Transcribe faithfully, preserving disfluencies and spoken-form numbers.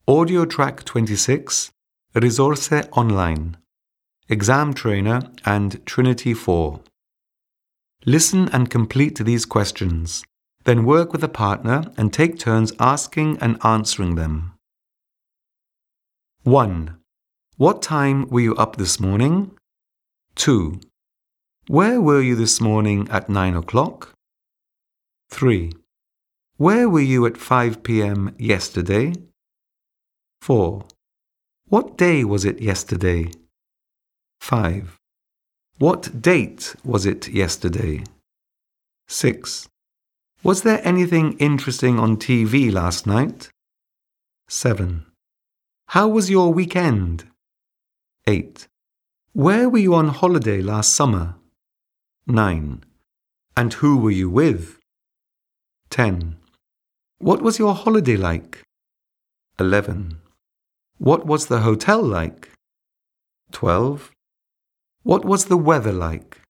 Audio Track twenty-six, Risorse Online, Exam Trainer and Trinity four. Listen and complete these questions, then work with a partner and take turns asking and answering them. one. What time were you up this morning? two. Where were you this morning at nine o'clock? three. Where were you at five p m yesterday? four. What day was it yesterday? five. What date was it yesterday? six. Was there anything interesting on T V last night? seven. How was your weekend? eight. Where were you on holiday last summer? nine. And who were you with? ten. What was your holiday like? eleven. What was the hotel like? twelve. What was the weather like?